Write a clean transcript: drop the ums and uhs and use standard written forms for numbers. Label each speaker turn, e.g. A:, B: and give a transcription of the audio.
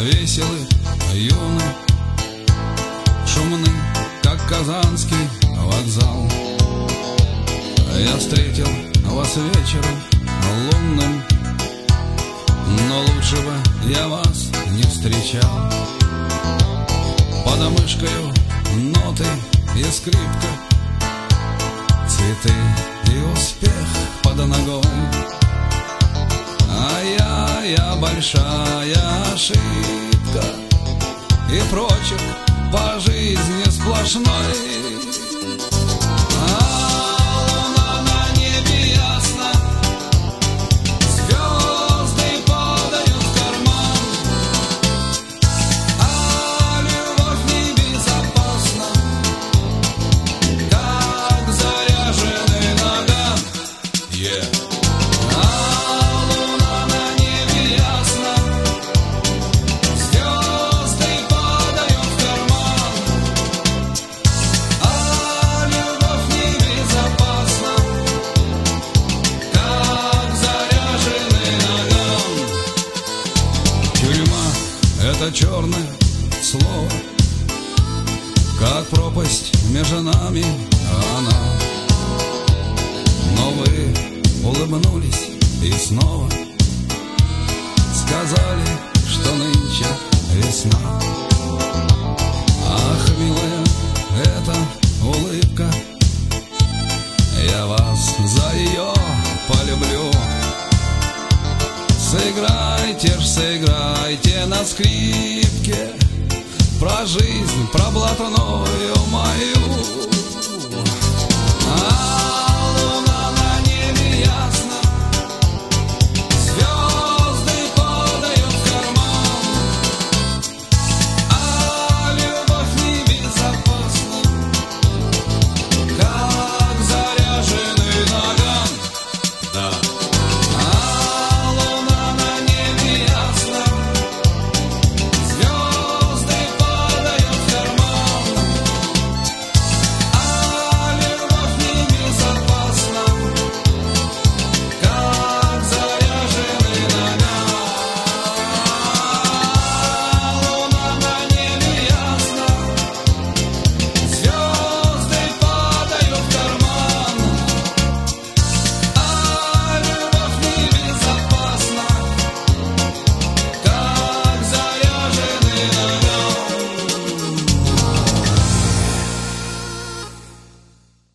A: веселы, юны, шумны, как казанский вокзал. Я встретил вас вечером лунным, но лучше бы я вас не встречал. Под мышкою ноты и скрипка, цветы и успех под ногой. А я большая ошибка и прочерк по жизни сплошной. Это черное слово, как пропасть между нами она. Но вы улыбнулись и снова сказали, что нынче весна. Ах, милая, эта улыбка, я вас за ее полюблю. Сыграйте ж, сыграйте на скрипке про жизнь, про блатную мою.